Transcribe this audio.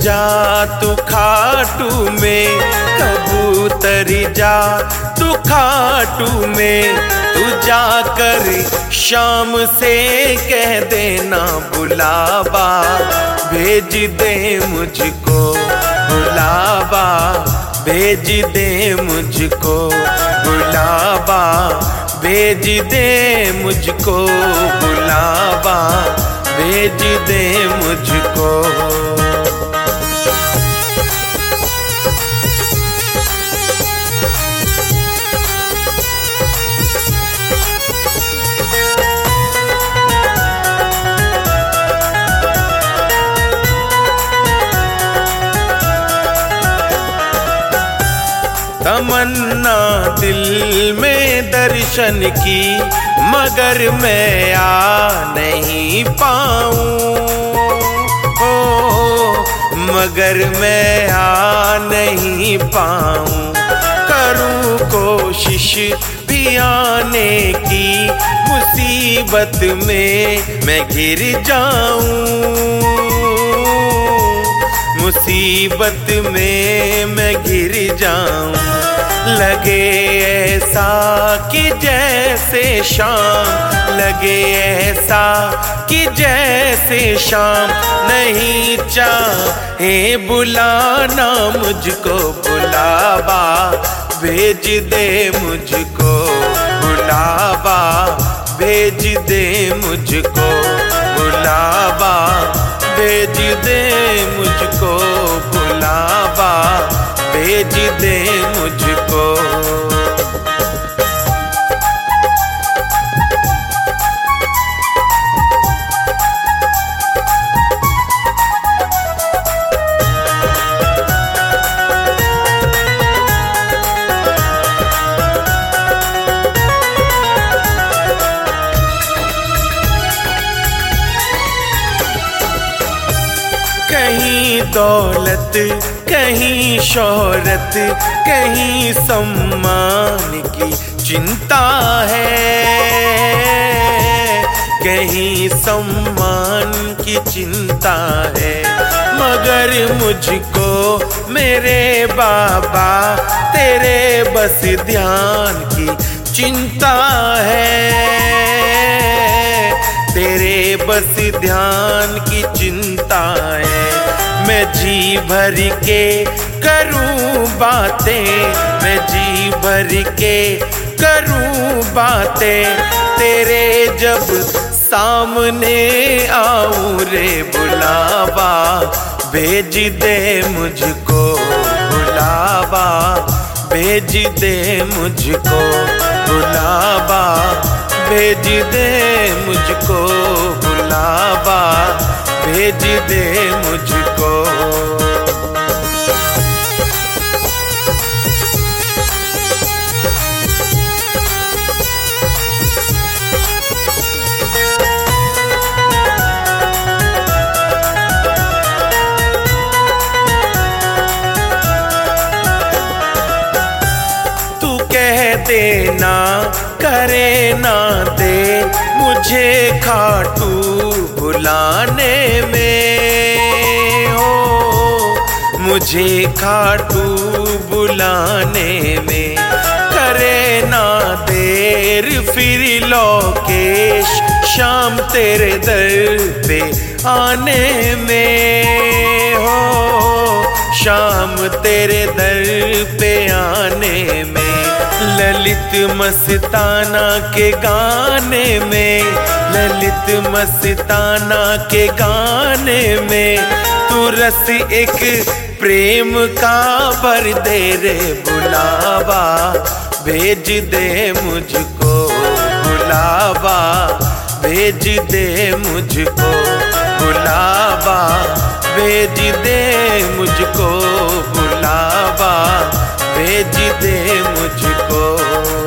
जा तू खाटू में, कबूतर जा तू खाटू में, तू जाकर शाम से कह देना बुलावा भेज दे मुझको, बुलावा भेज दे मुझको, बुलावा भेज दे मुझको, बुलावा भेज दे मुझको। तमन्ना दिल में दर्शन की, मगर मैं आ नहीं पाऊं, हो मगर मैं आ नहीं पाऊं। करूं कोशिश भी आने की, मुसीबत में मैं घिर जाऊं, मुसीबत में मैं घिर जाऊं। लगे ऐसा कि जैसे शाम, लगे ऐसा कि जैसे शाम, नहीं चाहे बुलाना मुझको, बुलावा भेज दे मुझको, बुलावा भेज दे मुझको, बुलावा भेज दे मुझको, बुलावा भेज दे मुझको। कहीं दौलत, कहीं शोहरत, कहीं सम्मान की चिंता है, कहीं सम्मान की चिंता है। मगर मुझको मेरे बाबा तेरे बस ध्यान की चिंता है, तेरे बस ध्यान की चिंता है। मैं जी भर के करूं बातें, मैं जी भर के करूं बातें, तेरे जब सामने आऊं रे बुलावा भेज दे मुझको, बुलावा भेज दे मुझको, बुलावा भेज दे मुझको, बुलावा भेज दे मुझको। तू कह देना करे ना दे मुझे खाटू बुलाने में, हो मुझे खाटू बुलाने में। करे ना देर फिर लोकेश शाम तेरे दर पे आने में, हो शाम तेरे दर पे आने में। ललित मस्ताना के गाने में, ललित मस्ताना के गाने में, तू रस एक प्रेम का भर दे रे बुलावा भेज दे मुझको, बुलावा भेज दे मुझको, बुलावा भेज दे मुझको, बुलावा भेज दे मुझको।